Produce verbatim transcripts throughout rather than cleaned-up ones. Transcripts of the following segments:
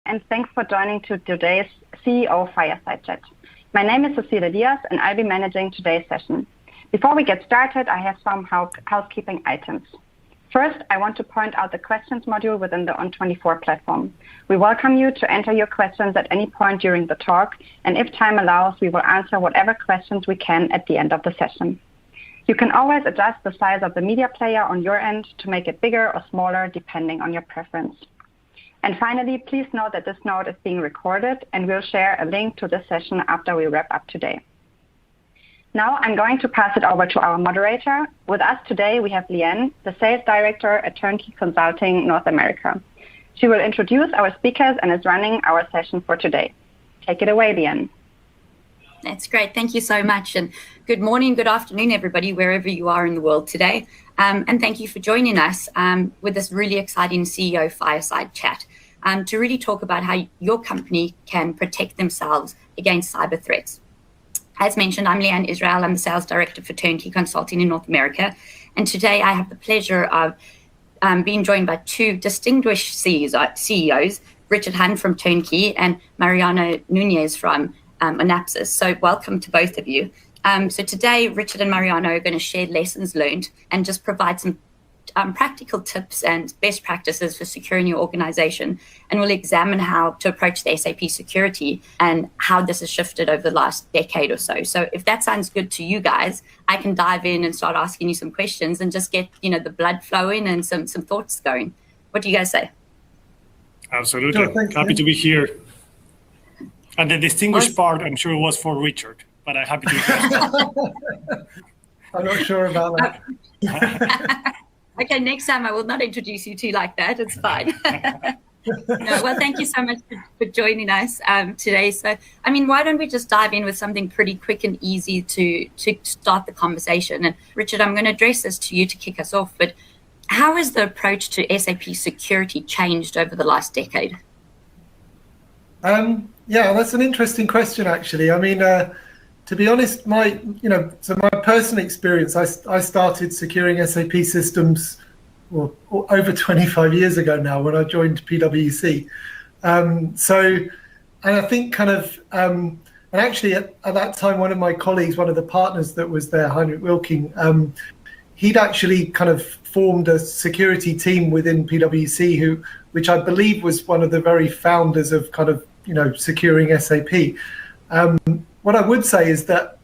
and thanks for joining to today's C E O Fireside Chat. My name is Cecilia Diaz, and I'll be managing today's session. Before we get started, I have some housekeeping items. First, I want to point out the questions module within the O N twenty-four platform. We welcome you to enter your questions at any point during the talk, and if time allows, we will answer whatever questions we can at the end of the session. You can always adjust the size of the media player on your end to make it bigger or smaller, depending on your preference. And finally, please note that this note is being recorded, and we'll share a link to this session after we wrap up today. Now I'm going to pass it over to our moderator. With us today, we have Leanne, the Sales Director at Turnkey Consulting North America. She will introduce our speakers and is running our session for today. Take it away, Leanne. That's great. Thank you so much. And good morning, good afternoon, everybody, wherever you are in the world today. Um, and thank you for joining us um, with this really exciting C E O Fireside Chat um, to really talk about how your company can protect themselves against cyber threats. As mentioned, I'm Leanne Israel. I'm the Sales Director for Turnkey Consulting in North America. And today I have the pleasure of um, being joined by two distinguished C E Os, Richard Hunt from Turnkey and Mariano Nunez from Um, Anapsys. So welcome to both of you. Um, so today, Richard and Mariano are going to share lessons learned and just provide some um, practical tips and best practices for securing your organization. And we'll examine how to approach the S A P security and how this has shifted over the last decade or so. So if that sounds good to you guys, I can dive in and start asking you some questions and just get, you know, the blood flowing and some, some thoughts going. What do you guys say? Absolutely. No, Happy you. to be here. And the distinguished part, I'm sure, was for Richard, but I'm happy to be here. I'm not sure about that. Okay, next time I will not introduce you two like that. It's fine. No, well, thank you so much for, for joining us um, today. So, I mean, why don't we just dive in with something pretty quick and easy to, to start the conversation? And Richard, I'm going to address this to you to kick us off, but how has the approach to S A P security changed over the last decade? Um, yeah, that's an interesting question, actually. I mean, uh, to be honest, my, you know, so my personal experience, I, I started securing S A P systems well, over twenty-five years ago now when I joined P W C. Um, so, and I think kind of, um, and actually at, at that time, one of my colleagues, one of the partners that was there, Heinrich Wilking, um, he'd actually kind of formed a security team within P W C, who, which I believe was one of the very founders of kind of, you know, securing S A P. Um, what I would say is that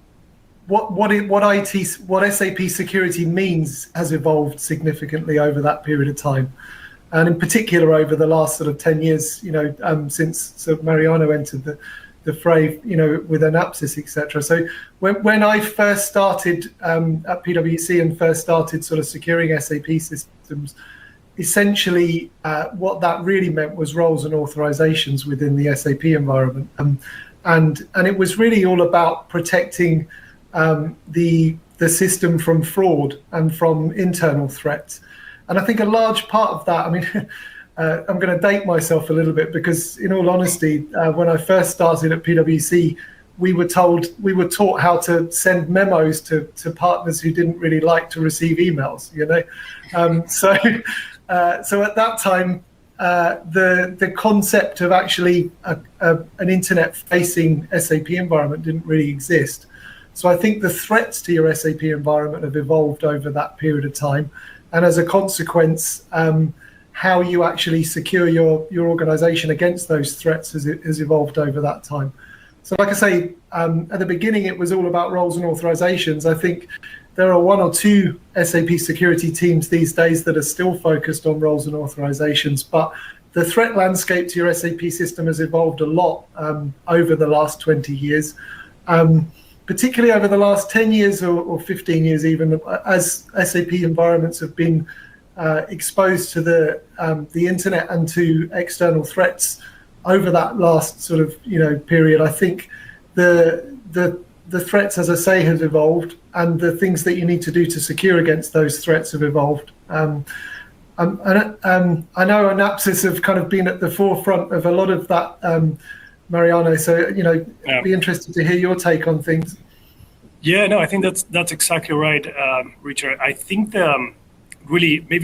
what what it, what I T what S A P security means has evolved significantly over that period of time, and in particular over the last sort of ten years, you know, um, since so Mariano entered the the fray, you know, with Anapsys, et cetera. So when when I first started um, at P W C and first started sort of securing S A P systems, essentially, uh, what that really meant was roles and authorizations within the S A P environment, um, and and it was really all about protecting um, the the system from fraud and from internal threats. And I think a large part of that, I mean, uh, I'm going to date myself a little bit because, in all honesty, uh, when I first started at P W C, we were told we were taught how to send memos to to partners who didn't really like to receive emails. You know, um, so. Uh, so at that time, uh, the the concept of actually a, a, an internet-facing S A P environment didn't really exist. So I think the threats to your S A P environment have evolved over that period of time, and as a consequence, um, how you actually secure your your organization against those threats has, has evolved over that time. So, like I say, um, at the beginning, it was all about roles and authorizations. I think there are one or two S A P security teams these days that are still focused on roles and authorizations, but the threat landscape to your S A P system has evolved a lot um, over the last twenty years, um, particularly over the last ten years or, or fifteen years even, as S A P environments have been uh, exposed to the um, the internet and to external threats over that last sort of, you know, period. I think the the the threats, as I say, have evolved, and the things that you need to do to secure against those threats have evolved. Um, um, and um, I know Anapsys have kind of been at the forefront of a lot of that, um, Mariano. So, you know, yeah. I'd be interested to hear your take on things. Yeah, no, I think that's that's exactly right, um, Richard. I think the, um, really maybe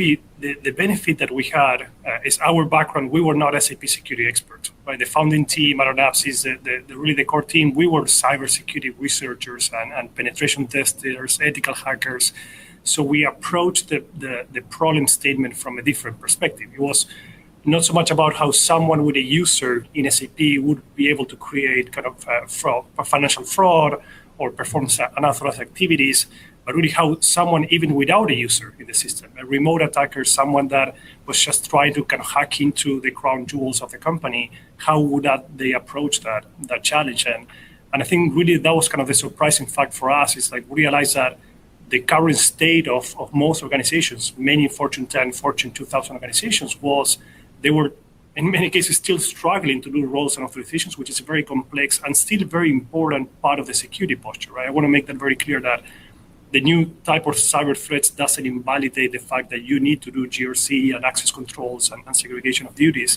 the, the benefit that we had uh, is our background. We were not S A P security experts, right? The founding team at Synapse, the, the, the really the core team, we were cybersecurity researchers and, and penetration testers, ethical hackers. So we approached the, the, the problem statement from a different perspective. It was not so much about how someone with a user in S A P would be able to create kind of uh, fraud, financial fraud or perform unauthorized activities, but really how someone, even without a user in the system, a remote attacker, someone that was just trying to kind of hack into the crown jewels of the company, how would that they approach that that challenge? And and I think really that was kind of the surprising fact for us, is like we realized that the current state of, of most organizations, many Fortune ten, Fortune two thousand organizations, was they were in many cases still struggling to do roles and authorizations, which is a very complex and still very important part of the security posture, right? I want to make that very clear that the new type of cyber threats doesn't invalidate the fact that you need to do G R C and access controls and, and segregation of duties.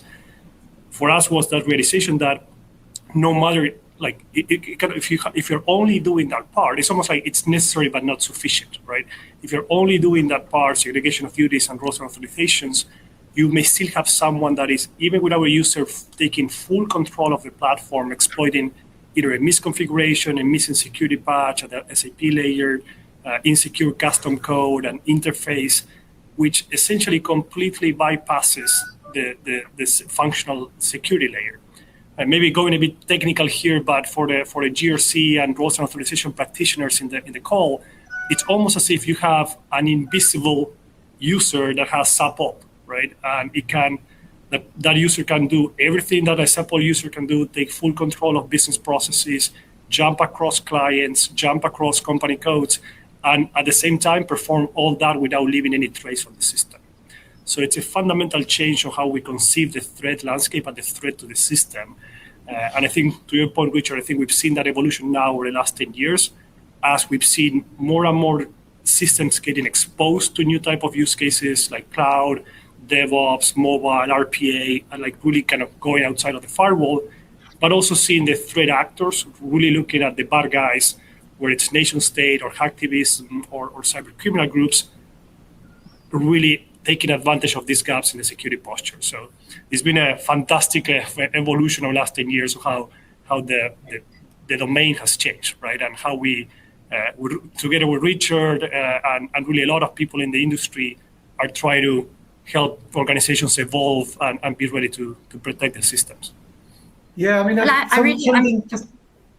For us was that realization that no matter, like, it, it, it, if, you, if you're only doing that part, it's almost like it's necessary but not sufficient, right? If you're only doing that part, segregation of duties and roles and authorizations, you may still have someone that is, even without a user, taking full control of the platform, exploiting either a misconfiguration, a missing security patch at the S A P layer, uh, insecure custom code and interface, which essentially completely bypasses the, the, the functional security layer. And maybe going a bit technical here, but for the for the G R C and roles and authorization practitioners in the in the call, it's almost as if you have an invisible user that has SAP op, right? And it can that, that user can do everything that a SAP op user can do, take full control of business processes, jump across clients, jump across company codes, and at the same time perform all that without leaving any trace on the system. So it's a fundamental change of how we conceive the threat landscape and the threat to the system. Uh, and I think, to your point, Richard, I think we've seen that evolution now over the last ten years, as we've seen more and more systems getting exposed to new type of use cases like cloud, DevOps, mobile, R P A, and like really kind of going outside of the firewall, but also seeing the threat actors really looking at the bad guys, where it's nation state or hacktivism or, or cyber criminal groups, really taking advantage of these gaps in the security posture. So it's been a fantastic uh, evolution of the last ten years of how how the, the, the domain has changed, right? And how we, uh, we together with Richard uh, and, and really a lot of people in the industry are trying to help organizations evolve and, and be ready to, to protect the systems. Yeah, I mean, well, I, some, I really, something, I'm just,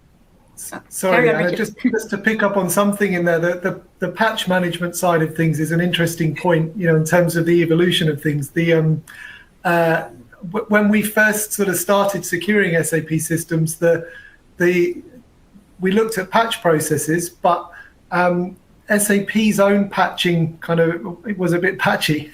sorry, Anna, just, just to pick up on something in there, the, the, the patch management side of things is an interesting point, you know, in terms of the evolution of things. The um, uh, w- when we first sort of started securing S A P systems, the the we looked at patch processes, but um, S A P's own patching kind of it was a bit patchy,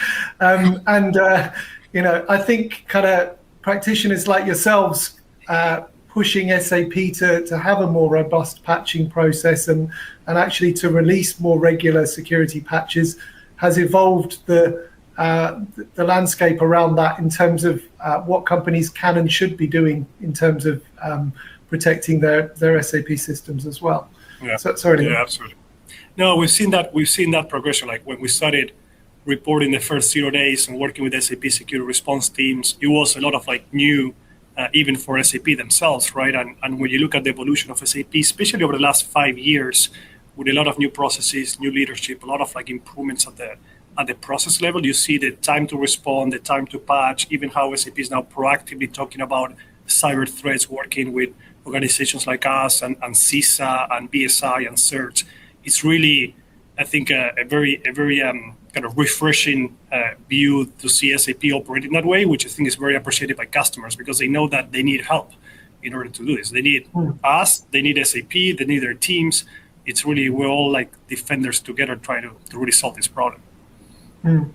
um, and uh, you know, I think kind of practitioners like yourselves uh, pushing S A P to, to have a more robust patching process and, and actually to release more regular security patches has evolved the uh, the landscape around that in terms of uh, what companies can and should be doing in terms of um, protecting their, their S A P systems as well. Yeah, so, sorry. Yeah, absolutely. No, we've seen that. We've seen that progression. Like when we started reporting the first zero days and working with S A P security response teams, it was a lot of like new. Uh, even for S A P themselves, right? And, and when you look at the evolution of S A P, especially over the last five years, with a lot of new processes, new leadership, a lot of like improvements at the at the process level, you see the time to respond, the time to patch, even how S A P is now proactively talking about cyber threats, working with organizations like us and, and CISA and B S I and CERT. It's really, I think, a, a very a very um, kind of refreshing uh, view to see S A P operating that way, which I think is very appreciated by customers because they know that they need help in order to do this. They need mm. us, they need S A P, they need their teams. It's really, we're all like defenders together trying to, to really solve this problem. Mm.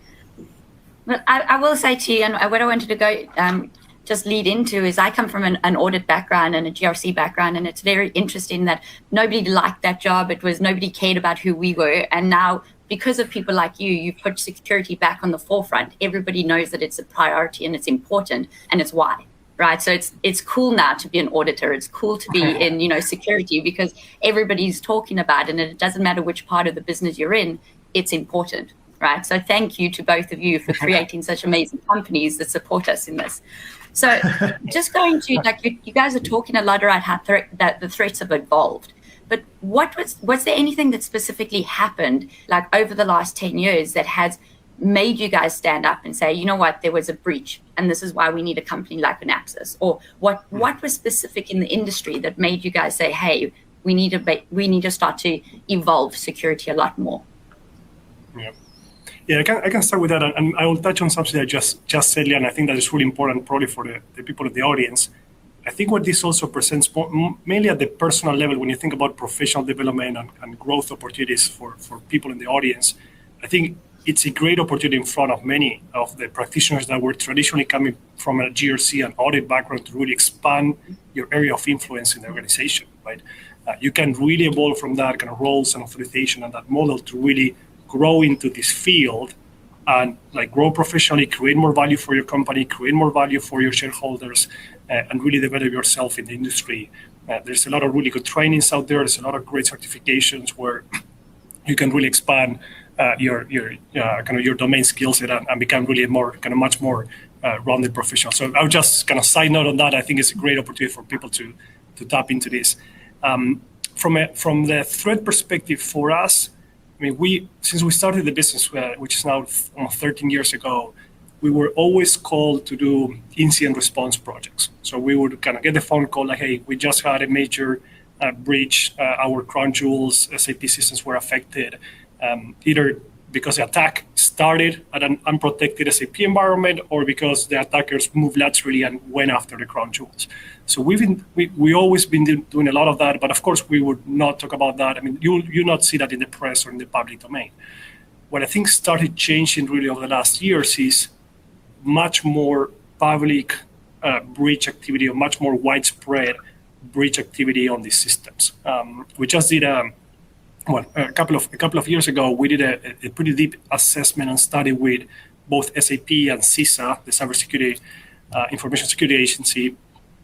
Well, I, I will say to you, and what I wanted to go um, just lead into is I come from an, an audit background and a G R C background, and it's very interesting that nobody liked that job. It was nobody cared about who we were, and now because of people like you, you put security back on the forefront. Everybody knows that it's a priority and it's important, and it's why, right? So it's it's cool now to be an auditor. It's cool to be in, you know, security because everybody's talking about it, and it doesn't matter which part of the business you're in. It's important. right? So thank you to both of you for creating such amazing companies that support us in this. So just going to, like, you, you guys are talking a lot about how thre- that the threats have evolved. But what was, was there anything that specifically happened, like over the last ten years, that has made you guys stand up and say, you know what, there was a breach, and this is why we need a company like Synapsys? Or what what was specific in the industry that made you guys say, hey, we need to ba- we need to start to evolve security a lot more? Yeah, yeah, I can I can start with that, and, and I will touch on something I just just said, and I think that is really important, probably for the, the people in the audience. I think what this also presents more, mainly at the personal level, when you think about professional development and, and growth opportunities for, for people in the audience, I think it's a great opportunity in front of many of the practitioners that were traditionally coming from a G R C and audit background to really expand your area of influence in the organization, right? Uh, you can really evolve from that kind of roles and authorization and that model to really grow into this field and like grow professionally, create more value for your company, create more value for your shareholders, uh, and really develop yourself in the industry. Uh, there's a lot of really good trainings out there. There's a lot of great certifications where you can really expand uh, your your uh, kind of your domain skill set and, and become really more kind of much more uh, rounded professional. So I'll just kind of side note on that. I think it's a great opportunity for people to to tap into this. Um, from a, from the threat perspective for us, I mean, we since we started the business, uh, which is now almost thirteen years ago, we were always called to do incident response projects. So we would kind of get the phone call like, hey, we just had a major uh, breach. Uh, our crown jewels S A P systems were affected, um, either because the attack started at an unprotected S A P environment or because the attackers moved laterally and went after the crown jewels. So we've been, we we always been doing a lot of that, but of course we would not talk about that. I mean, you you not see that in the press or in the public domain. What I think started changing really over the last years is much more public uh, breach activity or much more widespread breach activity on these systems. Um, we just did a well a couple of a couple of years ago. We did a, a pretty deep assessment and study with both S A P and CISA, the Cybersecurity uh, Information Security Agency.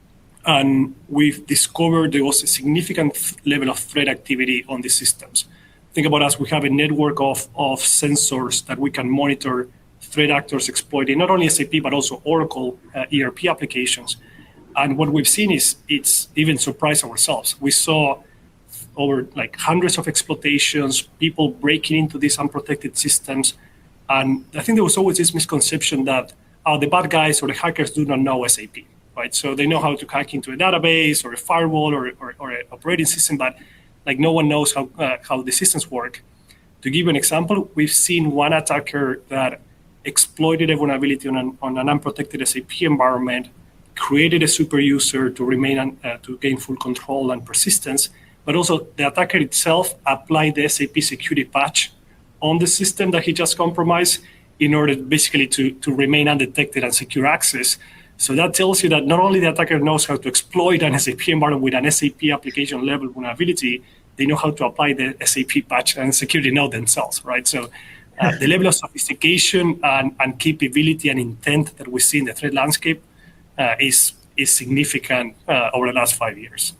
And we've discovered there was a significant level of threat activity on these systems. Think about us, we have a network of, of sensors that we can monitor threat actors exploiting not only S A P, but also Oracle uh, E R P applications. And what we've seen is it's even surprised ourselves. We saw over like hundreds of exploitations, people breaking into these unprotected systems. And I think there was always this misconception that uh, the bad guys or the hackers do not know S A P. Right, so they know how to hack into a database or a firewall or, or, or an operating system, but like no one knows how uh, how the systems work. To give you an example, we've seen one attacker that exploited a vulnerability on an, on an unprotected S A P environment, created a super user to remain un, uh, to gain full control and persistence, but also the attacker itself applied the S A P security patch on the system that he just compromised in order basically to, to remain undetected and secure access. So that tells you that not only the attacker knows how to exploit an S A P environment with an S A P application level vulnerability, they know how to apply the S A P patch and security node themselves, right? So uh, the level of sophistication and, and capability and intent that we see in the threat landscape uh, is is significant uh, over the last five years.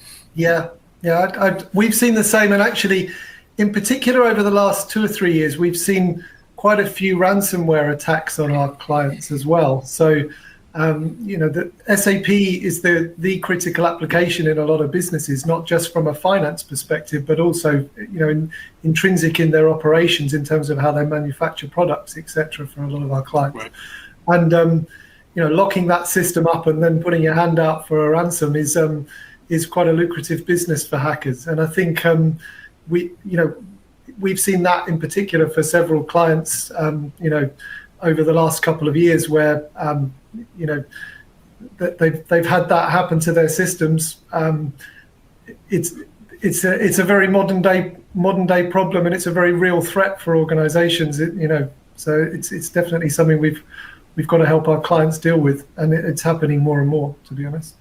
Yeah, yeah, I, I, we've seen the same. And actually, in particular, over the last two or three years, we've seen quite a few ransomware attacks on our clients as well. So Um, you know, the S A P is the, the critical application in a lot of businesses, not just from a finance perspective, but also, you know, in, intrinsic in their operations in terms of how they manufacture products, et cetera, for a lot of our clients. Right. And, um, you know, locking that system up and then putting your hand out for a ransom is um, is quite a lucrative business for hackers. And I think um, we, you know, we've seen that in particular for several clients, um, you know, over the last couple of years where, um, you know, that they've they've had that happen to their systems. Um, it's it's a it's a very modern day modern day problem, and it's a very real threat for organisations. It, you know, so it's it's definitely something we've we've got to help our clients deal with, and it, it's happening more and more, to be honest.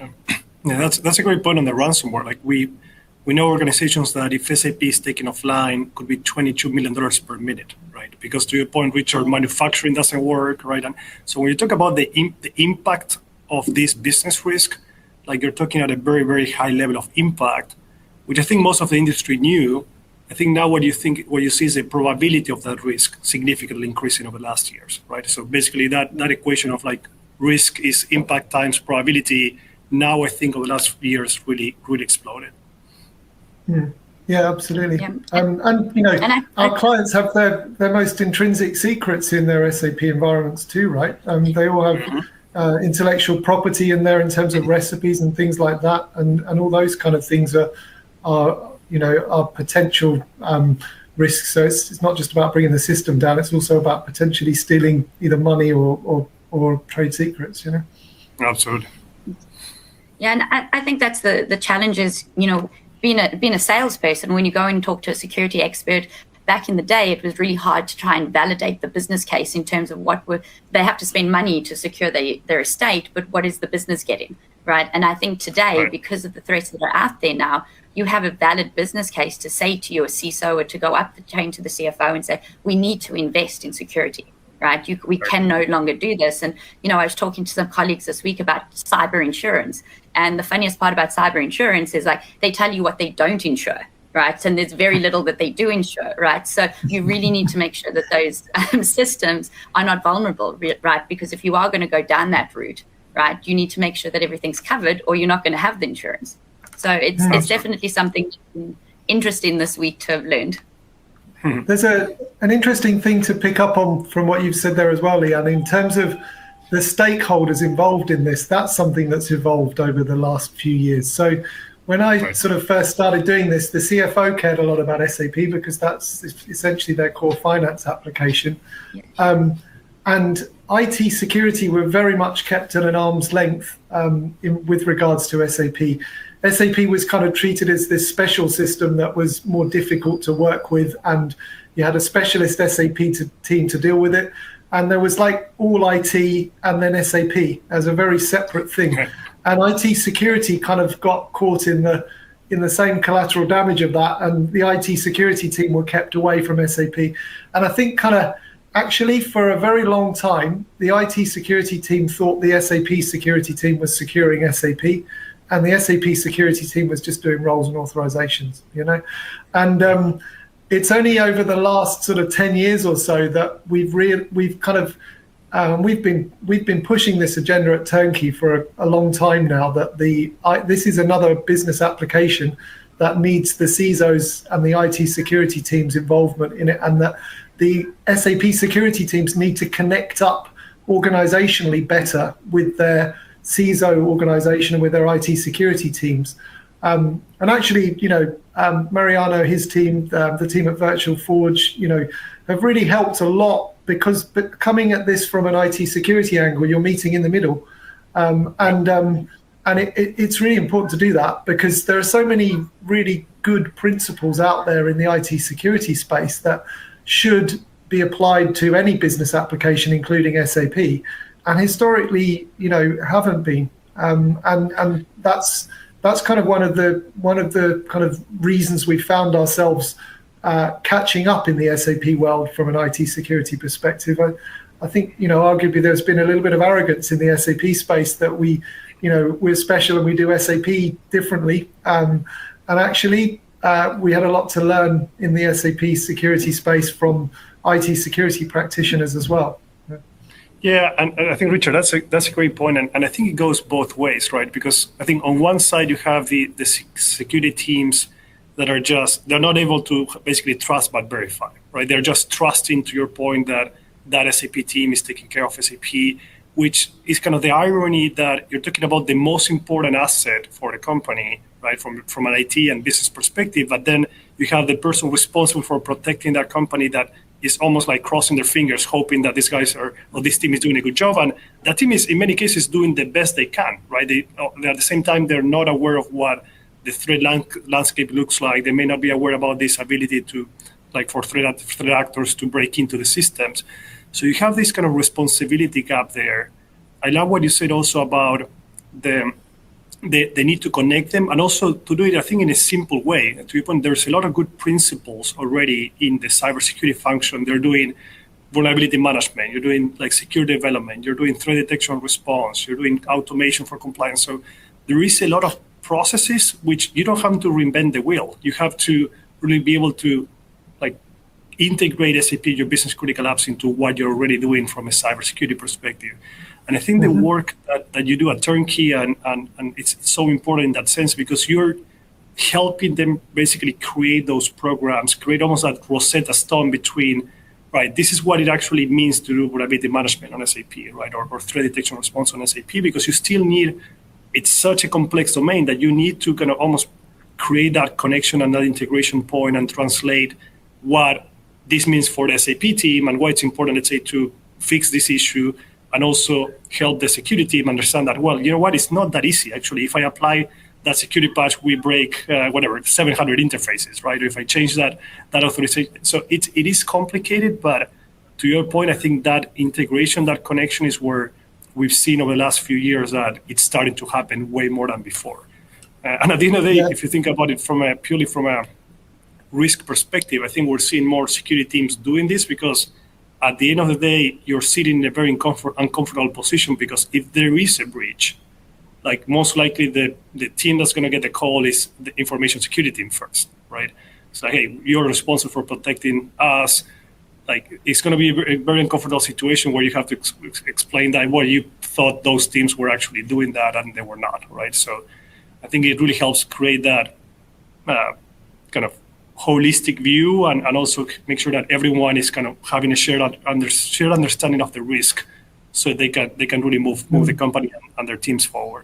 Yeah, that's that's a great point on the ransomware. Like we we know organizations that if S A P is taken offline, could be twenty-two million dollars per minute, right? Because to your point, Richard, manufacturing doesn't work, right? And so when you talk about the im- the impact of this business risk, like you're talking at a very, very high level of impact, which I think most of the industry knew, I think now what you think, what you see is the probability of that risk significantly increasing over the last years, right? So basically that, that equation of like risk is impact times probability, now I think over the last few years really, really exploded. Yeah, yeah, absolutely. Yeah. Um, and, you know, And I- our I- clients have their, their most intrinsic secrets in their S A P environments too, right? Um, they all have uh, intellectual property in there in terms of recipes and things like that. And, and all those kind of things are, are you know, are potential um, risks. So it's, it's not just about bringing the system down, it's also about potentially stealing either money or, or, or trade secrets, you know? Absolutely. Yeah, and I, I think that's the the challenge is, you know, being a being a salesperson, when you go and talk to a security expert, back in the day, it was really hard to try and validate the business case in terms of what would they have to spend money to secure their, their estate, but what is the business getting, right? And I think today, Right. because of the threats that are out there now, you have a valid business case to say to your C I S O or to go up the chain to the C F O and say, we need to invest in security. Right, you, we can no longer do this. And, you know, I was talking to some colleagues this week about cyber insurance. And the funniest part about cyber insurance is like they tell you what they don't insure, right? And there's very little that they do insure, right? So you really need to make sure that those um, systems are not vulnerable, right? Because if you are going to go down that route, right, you need to make sure that everything's covered or you're not going to have the insurance. So it's it's definitely something interesting this week to have learned. There's a an interesting thing to pick up on from what you've said there as well, Leanne, in terms of the stakeholders involved in this. That's something that's evolved over the last few years. So when I Right. sort of first started doing this, the C F O cared a lot about S A P because that's essentially their core finance application. Um, and I T security were very much kept at an arm's length um, in, with regards to S A P. S A P was kind of treated as this special system that was more difficult to work with, and you had a specialist S A P to, team to deal with it. And there was like all I T and then S A P as a very separate thing. Okay. And I T security kind of got caught in the in the same collateral damage of that, and the I T security team were kept away from S A P. And I think kind of actually for a very long time, the I T security team thought the S A P security team was securing S A P, and the S A P security team was just doing roles and authorizations, you know? And um, it's only over the last sort of ten years or so that we've re- we've kind of, um, we've been we've been pushing this agenda at Turnkey for a, a long time now, that the I, this is another business application that needs the C I S Os and the I T security teams' involvement in it, and that the S A P security teams need to connect up organizationally better with their C I S O organization and with their I T security teams. Um, and actually, you know, um, Mariano, his team, uh, the team at Virtual Forge, you know, have really helped a lot, because but coming at this from an I T security angle, you're meeting in the middle. Um, and um, and it, it, it's really important to do that, because there are so many really good principles out there in the I T security space that should be applied to any business application, including S A P, and historically, you know, haven't been. Um, and and that's that's kind of one of the one of the kind of reasons we found ourselves uh, catching up in the S A P world from an I T security perspective. I, I think, you know, arguably there's been a little bit of arrogance in the S A P space that we, you know, we're special and we do S A P differently. Um, and actually, uh, we had a lot to learn in the S A P security space from I T security practitioners as well. Yeah, and, and I think, Richard, that's a that's a great point, and, and I think it goes both ways, right? Because I think on one side you have the, the security teams that are just, they're not able to basically trust but verify, right? They're just trusting, to your point, that that S A P team is taking care of S A P, which is kind of the irony that you're talking about the most important asset for the company, right, from, from an I T and business perspective, but then you have the person responsible for protecting that company that is almost like crossing their fingers, hoping that these guys are, or this team is doing a good job. And that team is, in many cases, doing the best they can, right? They, at the same time, they're not aware of what the threat landscape looks like. They may not be aware about this ability to, like for threat, threat actors to break into the systems. So you have this kind of responsibility gap there. I love what you said also about the, the, the need to connect them, and also to do it, I think, in a simple way. To your point, there's a lot of good principles already in the cybersecurity function. They're doing vulnerability management, you're doing like secure development, you're doing threat detection response, you're doing automation for compliance. So there is a lot of processes which you don't have to reinvent the wheel. You have to really be able to like integrate S A P, your business critical apps, into what you're already doing from a cybersecurity perspective. And I think mm-hmm. the work that, that you do at Turnkey, and, and, and it's so important in that sense, because you're helping them basically create those programs, create almost that Rosetta Stone between, right, this is what it actually means to do vulnerability management on S A P, right, or, or threat detection response on S A P, because you still need, it's such a complex domain that you need to kind of almost create that connection and that integration point and translate what this means for the S A P team and why it's important, let's say, to fix this issue, and also help the security team understand that, well, you know what, it's not that easy, actually. If I apply that security patch, we break, uh, whatever, seven hundred interfaces, right? Or if I change that that authorization. So it, it is complicated, but to your point, I think that integration, that connection is where we've seen over the last few years that it's starting to happen way more than before. Uh, and at the end of the day, yeah. if you think about it from a purely from a risk perspective, I think we're seeing more security teams doing this, because at the end of the day, you're sitting in a very uncomfort, uncomfortable position, because if there is a breach, like most likely the, the team that's going to get the call is the information security team first, right? So, hey, you're responsible for protecting us. Like, it's going to be a very uncomfortable situation where you have to ex- explain that, well, you thought those teams were actually doing that and they were not, right? So I think it really helps create that uh, kind of holistic view, and, and also make sure that everyone is kind of having a shared, under, shared understanding of the risk, so they can they can really move move the company and, and their teams forward.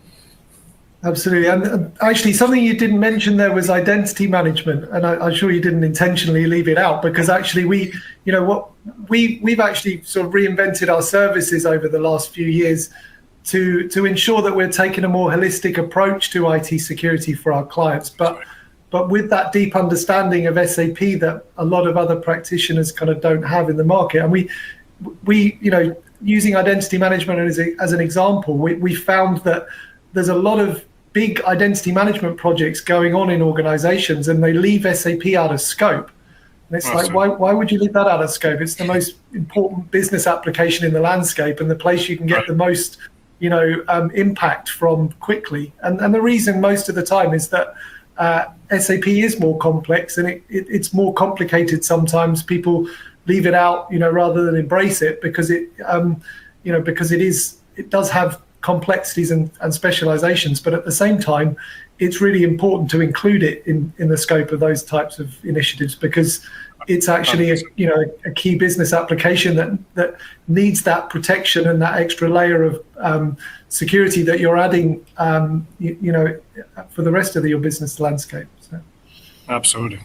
Absolutely. And uh, actually, something you didn't mention there was identity management, and I, I'm sure you didn't intentionally leave it out, because actually we, you know, what we we've actually sort of reinvented our services over the last few years to to ensure that we're taking a more holistic approach to I T security for our clients, but but with that deep understanding of S A P that a lot of other practitioners kind of don't have in the market. And we we you know, using identity management as a, as an example, we we found that there's a lot of big identity management projects going on in organizations, and they leave S A P out of scope. And it's awesome. like, why why would you leave that out of scope? It's the most important business application in the landscape, and the place you can get right. the most, you know, um, impact from quickly. And and the reason most of the time is that uh, S A P is more complex, and it, it, it's more complicated sometimes. People leave it out, you know, rather than embrace it, because it, um, you know, because it is, it does have complexities and, and specializations, but at the same time, it's really important to include it in, in the scope of those types of initiatives, because it's actually a, you know, a key business application that that needs that protection and that extra layer of um, security that you're adding, um, you, you know, for the rest of the, your business landscape. So. Absolutely.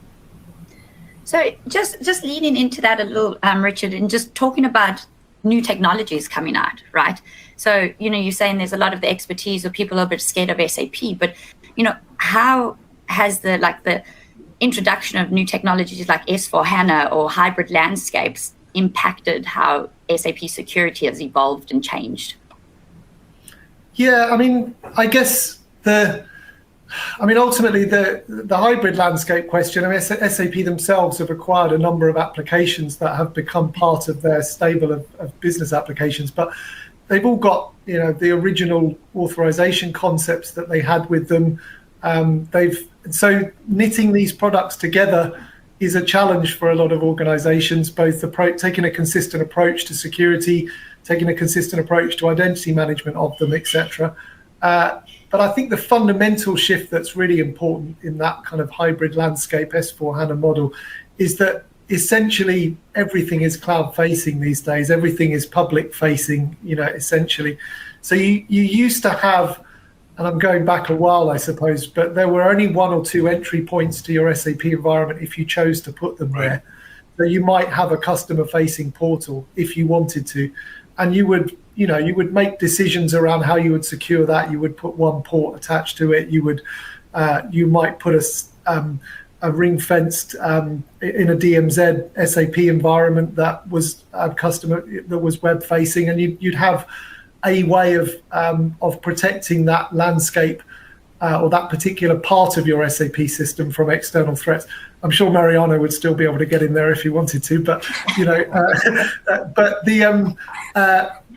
So just just leading into that a little, um, Richard, and just talking about new technologies coming out, right? So, you know, you're saying there's a lot of the expertise, or people are a bit scared of S A P, but, you know, how has the, like the introduction of new technologies like S four HANA or hybrid landscapes impacted how S A P security has evolved and changed? Yeah, I mean, I guess the, I mean, ultimately the the hybrid landscape question, I mean, S A P themselves have acquired a number of applications that have become part of their stable of, of business applications, but they've all got, you know, the original authorization concepts that they had with them. Um, they've so knitting these products together is a challenge for a lot of organizations, both the pro- taking a consistent approach to security, taking a consistent approach to identity management of them, et cetera. Uh, but I think the fundamental shift that's really important in that kind of hybrid landscape S four HANA model is that essentially everything is cloud facing these days. Everything is public facing, you know, essentially. So you, you used to have, and I'm going back a while, I suppose, but there were only one or two entry points to your S A P environment if you chose to put them right. there. So you might have a customer facing portal if you wanted to, and you would, you know, you would make decisions around how you would secure that. You would put one port attached to it. You would, uh, you might put a, um, a ring-fenced um, in a D M Z S A P environment that was a customer that was web-facing, and you'd, you'd have a way of um, of protecting that landscape uh, or that particular part of your S A P system from external threats. I'm sure Mariano would still be able to get in there if he wanted to, but you know, uh, but the um, uh,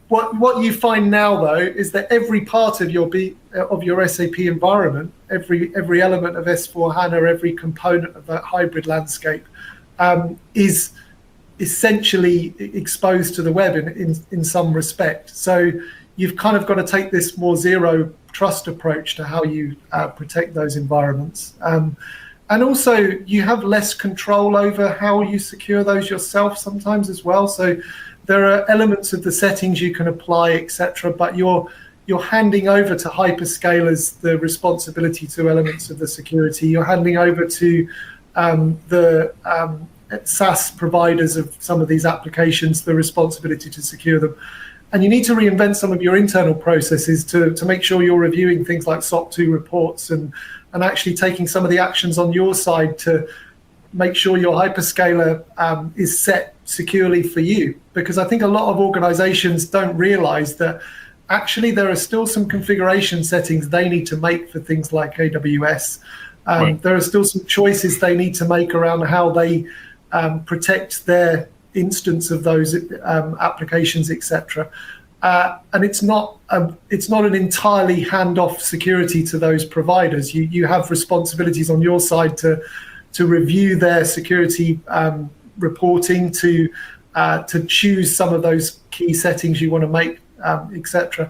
what what you find now, though, is that every part of your B, of your S A P environment, every every element of S four HANA, every component of that hybrid landscape, um, is essentially exposed to the web in, in in some respect. So you've kind of got to take this more zero trust approach to how you uh, protect those environments. Um, and also, you have less control over how you secure those yourself sometimes as well. So there are elements of the settings you can apply, et cetera, but you're you're handing over to hyperscalers the responsibility to elements of the security. You're handing over to um, the um, SaaS providers of some of these applications the responsibility to secure them. And you need to reinvent some of your internal processes to, to make sure you're reviewing things like S O C two reports and, and actually taking some of the actions on your side to make sure your hyperscaler um, is set securely for you. Because I think a lot of organizations don't realize that actually there are still some configuration settings they need to make for things like A W S. Um, right. There are still some choices they need to make around how they um, protect their instance of those um, applications, et cetera. Uh, and it's not um, it's not an entirely hand-off security to those providers. You you have responsibilities on your side to to review their security um, reporting, to uh, to choose some of those key settings you want to make, um, et cetera.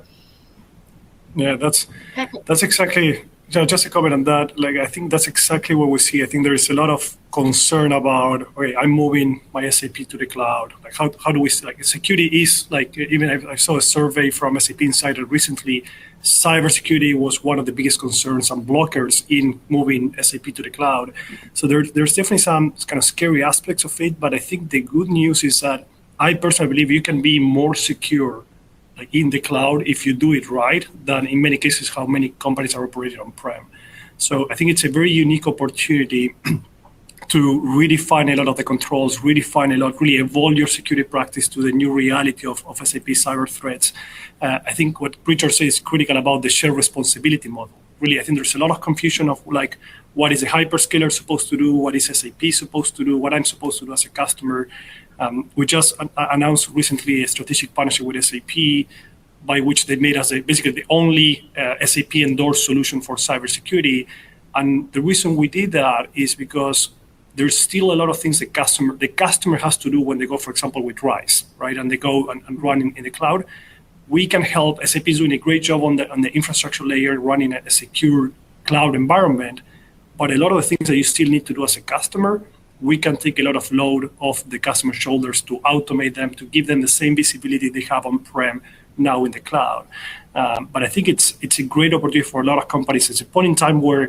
Yeah, that's that's exactly. Just a comment on that. Like, I think that's exactly what we see. I think there is a lot of concern about, okay, I'm moving my S A P to the cloud. Like, how how do we, like, security is, like, even I, I saw a survey from S A P Insider recently, cybersecurity was one of the biggest concerns and blockers in moving S A P to the cloud. So there, there's definitely some kind of scary aspects of it, but I think the good news is that I personally believe you can be more secure like in the cloud if you do it right than in many cases how many companies are operating on-prem. So I think it's a very unique opportunity to redefine a lot of the controls, redefine a lot, really evolve your security practice to the new reality of, of S A P cyber threats. Uh, I think what Richard says is critical about the shared responsibility model. Really, I think there's a lot of confusion of like, what is a hyperscaler supposed to do? What is S A P supposed to do? What I'm supposed to do as a customer? Um, we just an- announced recently a strategic partnership with S A P, by which they made us a, basically the only uh, S A P endorsed solution for cybersecurity. And the reason we did that is because there's still a lot of things the customer the customer has to do when they go, for example, with RISE, right? And they go and, and run in, in the cloud. We can help. S A P is doing a great job on the on the infrastructure layer, running a, a secure cloud environment. But a lot of the things that you still need to do as a customer, we can take a lot of load off the customer's shoulders to automate them, to give them the same visibility they have on-prem now in the cloud. Um, but I think it's it's a great opportunity for a lot of companies. It's a point in time where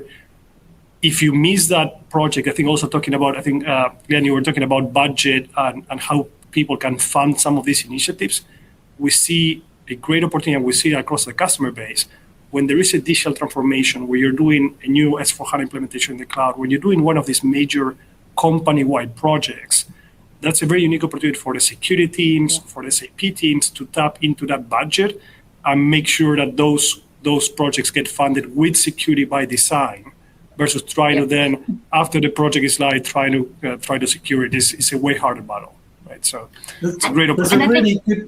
if you miss that project, I think also talking about, I think, uh, Glenn, you were talking about budget and, and how people can fund some of these initiatives. We see a great opportunity, and we see it across the customer base. When there is a digital transformation, where you're doing a new S four HANA implementation in the cloud, when you're doing one of these major company-wide projects, that's a very unique opportunity for the security teams, for the S A P teams to tap into that budget and make sure that those those projects get funded with security by design, versus trying yeah. to then, after the project is live, trying to uh, try to secure it is, is a way harder battle, right? So it's a great opportunity. A really good...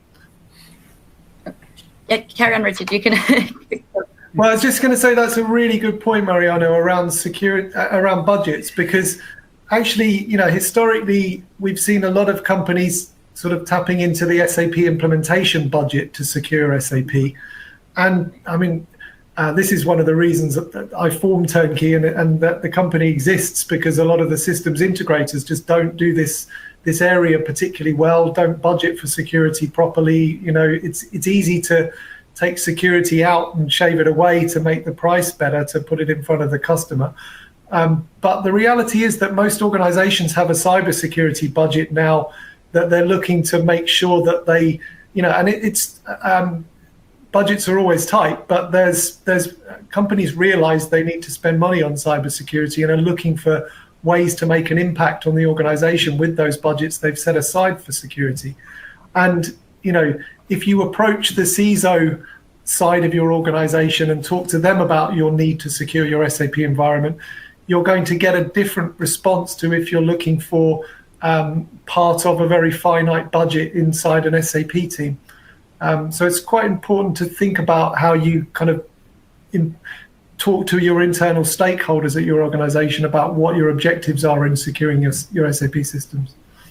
Yeah, carry on, Richard. You can. Well, I was just going to say that's a really good point, Mariano, around security, around budgets, because actually, you know, historically, we've seen a lot of companies sort of tapping into the S A P implementation budget to secure S A P. And I mean, uh, this is one of the reasons that I formed Turnkey, and, and that the company exists, because a lot of the systems integrators just don't do this this area particularly well, don't budget for security properly. You know, it's it's easy to take security out and shave it away to make the price better, to put it in front of the customer. Um, but the reality is that most organizations have a cybersecurity budget now that they're looking to make sure that they, you know, and it, it's um, budgets are always tight, but there's there's companies realize they need to spend money on cybersecurity and are looking for ways to make an impact on the organization with those budgets they've set aside for security. And, you know, if you approach the C I S O side of your organization and talk to them about your need to secure your S A P environment, you're going to get a different response to if you're looking for um, part of a very finite budget inside an S A P team. Um, so it's quite important to think about how you kind of in, talk to your internal stakeholders at your organization about what your objectives are in securing your, your S A P systems.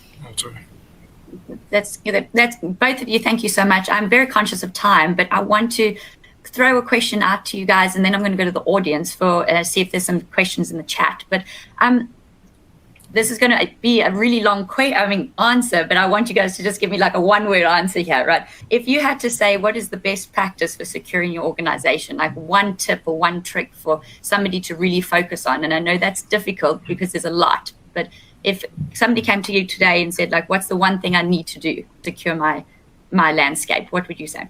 That's, that's both of you. Thank you so much. I'm very conscious of time, but I want to throw a question out to you guys, and then I'm going to go to the audience for uh, see if there's some questions in the chat. But um, this is going to be a really long que- I mean, answer, but I want you guys to just give me like a one-word answer here, right? If you had to say what is the best practice for securing your organization, like one tip or one trick for somebody to really focus on, and I know that's difficult because there's a lot, but if somebody came to you today and said, like, what's the one thing I need to do to secure my my landscape, what would you say?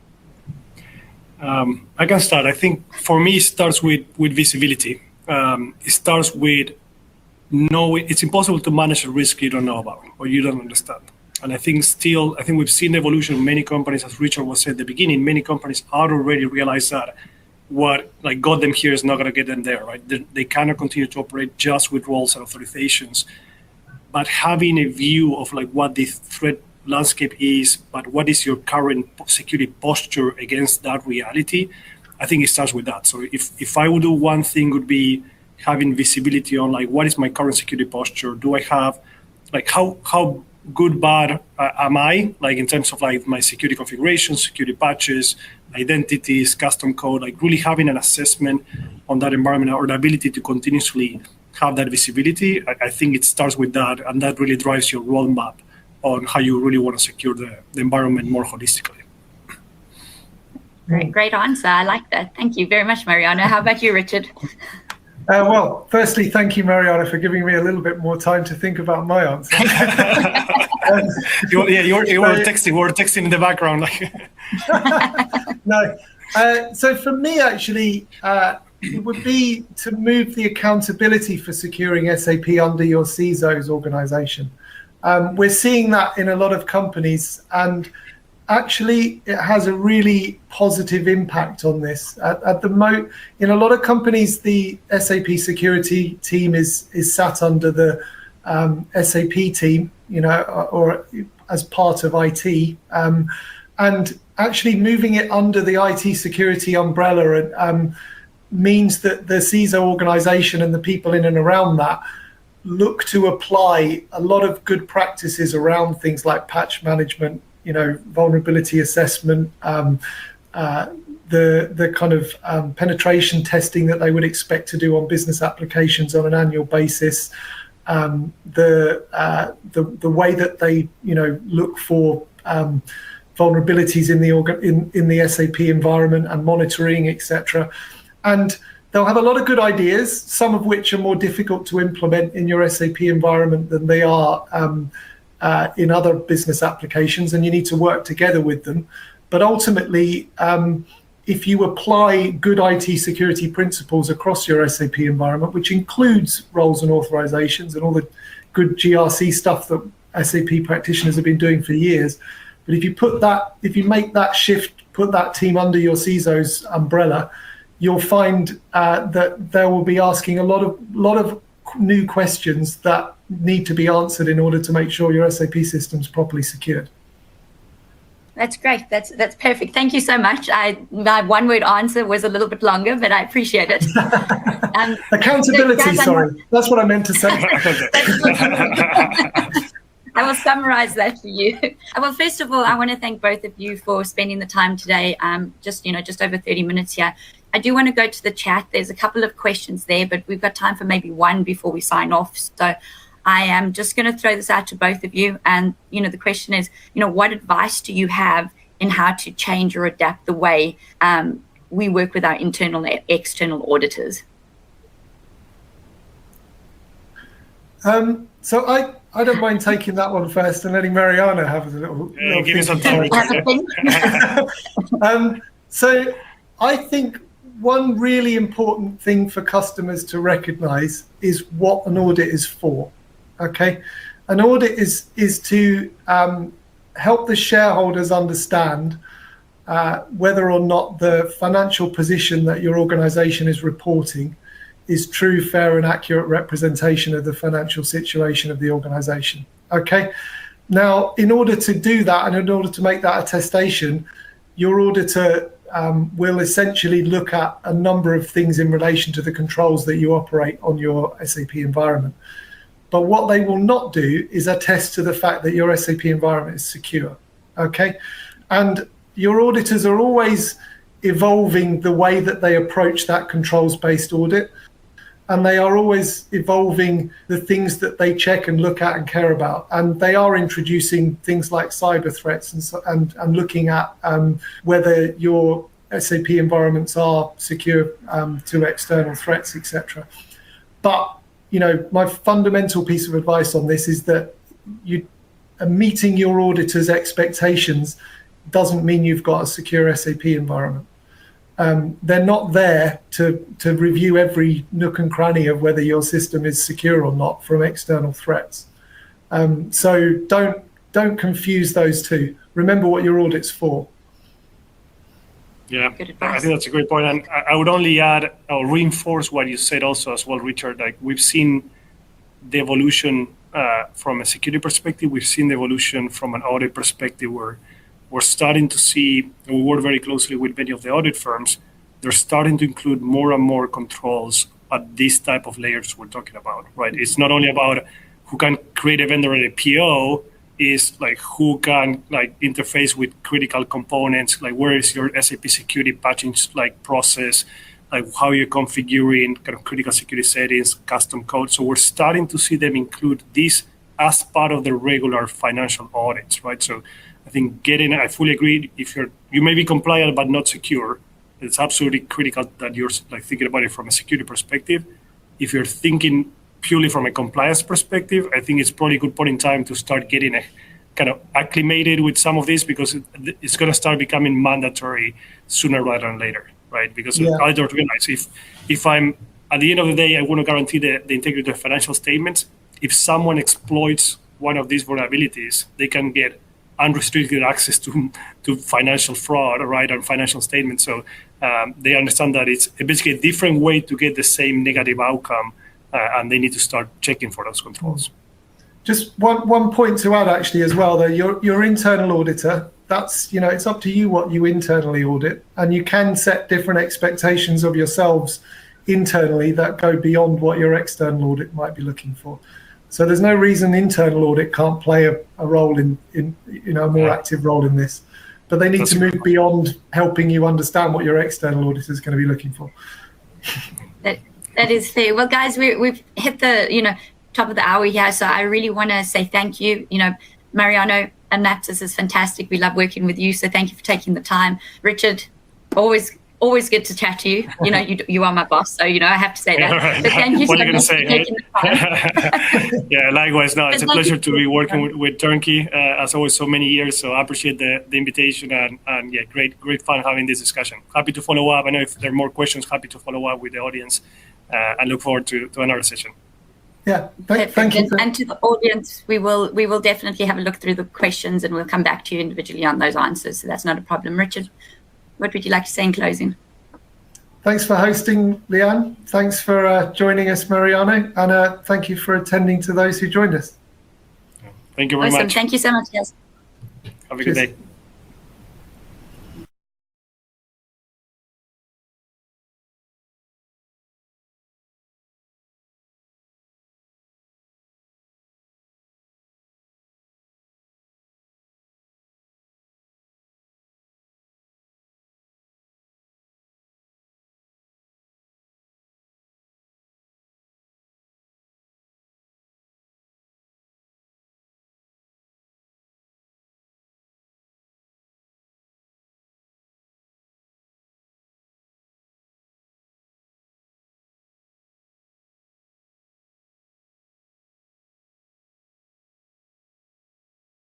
Um, I can start. I think for me, it starts with, with visibility. Um, it starts with knowing it's impossible to manage a risk you don't know about or you don't understand. And I think still, I think we've seen the evolution of many companies, as Richard was saying at the beginning, many companies are already realized that what like got them here is not going to get them there, right? They, they cannot continue to operate just with roles and authorizations, but having a view of like what the threat landscape is, but what is your current security posture against that reality, I think it starts with that. So if, if I would do one thing, would be having visibility on like, what is my current security posture? Do I have, like, how how good, bad uh, am I, like in terms of like my security configuration, security patches, identities, custom code, like really having an assessment on that environment or the ability to continuously have that visibility. I, I think it starts with that, and that really drives your roadmap on how you really want to secure the, the environment more holistically. Great, great answer. I like that. Thank you very much, Mariana. How about you, Richard? Uh, well, firstly, thank you, Mariana, for giving me a little bit more time to think about my answer. um, you, yeah, you were, you were texting, we were texting in the background. No. Uh, so for me, actually, uh, it would be to move the accountability for securing S A P under your C I S O's organization. Um, we're seeing that in a lot of companies, and actually it has a really positive impact on this. At, at the mo, in a lot of companies, the S A P security team is is sat under the um, S A P team, you know, or, or as part of I T, um, and actually moving it under the I T security umbrella and, um, means that the C I S O organization and the people in and around that look to apply a lot of good practices around things like patch management, you know, vulnerability assessment, um, uh, the the kind of um, penetration testing that they would expect to do on business applications on an annual basis, um, the uh, the the way that they, you know, look for um, vulnerabilities in the organ in in the S A P environment and monitoring, et cetera. And they'll have a lot of good ideas, some of which are more difficult to implement in your S A P environment than they are um, uh, in other business applications, and you need to work together with them. But ultimately, um, if you apply good I T security principles across your S A P environment, which includes roles and authorizations and all the good G R C stuff that S A P practitioners have been doing for years, but if you put that, if you make that shift, put that team under your C I S O's umbrella, you'll find uh, that they will be asking a lot of lot of new questions that need to be answered in order to make sure your S A P system's properly secured. That's great. That's that's perfect. Thank you so much. I, my one-word answer was a little bit longer, but I appreciate it. Um, Accountability, so guys, sorry. I'm... That's what I meant to say. I will summarize that for you. Well, first of all, I want to thank both of you for spending the time today. Um, just, you know, just over thirty minutes here. I do want to go to the chat. There's a couple of questions there, but we've got time for maybe one before we sign off. So I am just going to throw this out to both of you. And, you know, the question is, you know, what advice do you have in how to change or adapt the way um, we work with our internal and external auditors? Um, so I, I don't mind taking that one first and letting Mariana have a little, yeah, little give me some time. um, so I think one really important thing for customers to recognize is what an audit is for. Okay, an audit is is to um, help the shareholders understand uh, whether or not the financial position that your organization is reporting is true, fair, and accurate representation of the financial situation of the organization. Okay, Now, in order to do that and in order to make that attestation, your auditor um, will essentially look at a number of things in relation to the controls that you operate on your S A P environment. But what they will not do is attest to the fact that your S A P environment is secure, okay? And your auditors are always evolving the way that they approach that controls-based audit, and they are always evolving the things that they check and look at and care about. And they are introducing things like cyber threats and so, and, and looking at um, whether your S A P environments are secure um, to external threats, et cetera. But you know, my fundamental piece of advice on this is that you uh, meeting your auditor's expectations doesn't mean you've got a secure S A P environment. Um, they're not there to, to review every nook and cranny of whether your system is secure or not from external threats. Um, so don't, don't confuse those two. Remember what your audit's for. Yeah, I think that's a great point. And I would only add or reinforce what you said also as well, Richard. Like we've seen the evolution uh, from a security perspective. We've seen the evolution from an audit perspective where we're starting to see, and we work very closely with many of the audit firms, they're starting to include more and more controls at these type of layers we're talking about, right? It's not only about who can create a vendor and a P O, is like who can like interface with critical components, like where is your S A P security patching like process, like how you're configuring kind of critical security settings, custom code. So we're starting to see them include this as part of the regular financial audits, right? So I think getting, I fully agree, if you're, you may be compliant but not secure, it's absolutely critical that you're like thinking about it from a security perspective. If you're thinking purely from a compliance perspective, I think it's probably a good point in time to start getting a kind of acclimated with some of this, because it, it's going to start becoming mandatory sooner rather than later, right? Because yeah. I don't realize if if I'm at the end of the day, I want to guarantee the, the integrity of financial statements. If someone exploits one of these vulnerabilities, they can get unrestricted access to to financial fraud, right, and financial statements. So um, they understand that it's basically a different way to get the same negative outcome. Uh, and they need to start checking for those controls. Just one one point to add, actually, as well. Though your your internal auditor, that's you know, it's up to you what you internally audit, and you can set different expectations of yourselves internally that go beyond what your external audit might be looking for. So there's no reason internal audit can't play a, a role in in you know a more yeah. active role in this, but they need that's to move beyond helping you understand what your external auditor is going to be looking for. That- That is fair. Well, guys, we, we've hit the, you know, top of the hour here. So I really want to say thank you. You know, Mariano Anaptys is fantastic. We love working with you. So thank you for taking the time. Richard, always, always good to chat to you. You know, you you are my boss. So, you know, I have to say that. Yeah, right. So thank you so much say, for taking right? the time. Yeah, likewise. No, it's but a pleasure to be working with, with Turnkey, uh, as always, so many years. So I appreciate the, the invitation and, and yeah, great, great fun having this discussion. Happy to follow up. I know if there are more questions, happy to follow up with the audience. Uh, I look forward to, to another session. Yeah, thank, thank you. And to the audience, we will we will definitely have a look through the questions and we'll come back to you individually on those answers. So that's not a problem. Richard, what would you like to say in closing? Thanks for hosting, Leanne. Thanks for uh, joining us, Mariano. And uh, thank you for attending to those who joined us. Thank you very awesome. much. Thank you so much, guys. Have a Cheers. good day.